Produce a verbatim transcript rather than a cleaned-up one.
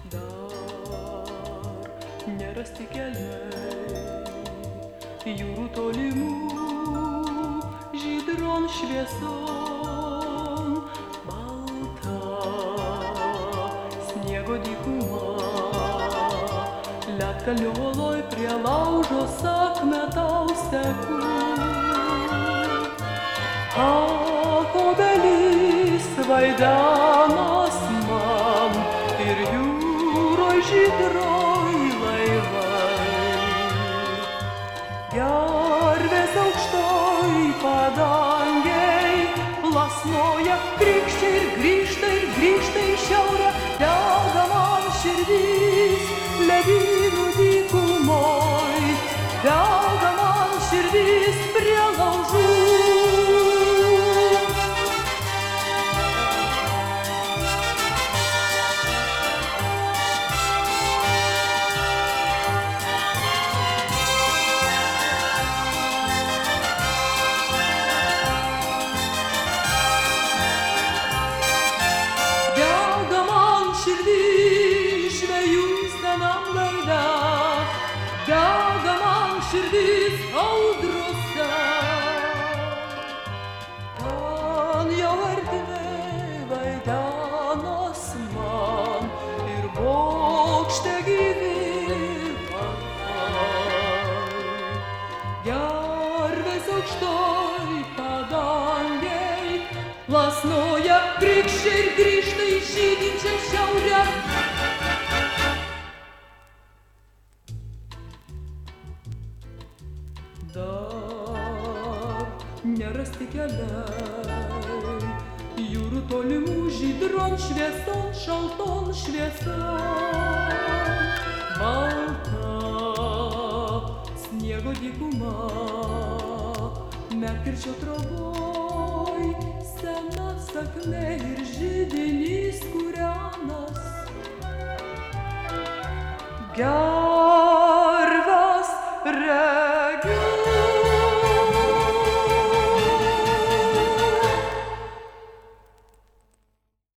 Dar nerasti keliai jūrų tolimų, žydron švieson, balta sniego dykuma, ledkalnio oloj prie laužo sakmetaus teku. Ak, obelis vaidamas man ir jūroj žydroj laivai, gervės aukštoj padangėj plasnoja, krykščia ir grįžta ir grįžta į šiaurę, dega man širdis ledynų dykumoj, dega man širdis prie laužų. Dega man širdis audrose, ten jau erdvė vaidenas man ir bokšte gyvi varpai. Gervės aukštoj padangėj plasnoja, krykščia ir grįžta į žydinčią šiaurę. Dar nerasti keliai jūrų tolimų, žydron švieson, šalton švieson, balta sniego dykuma, medkirčio troboj sena sakmė ir židinys kūrenas.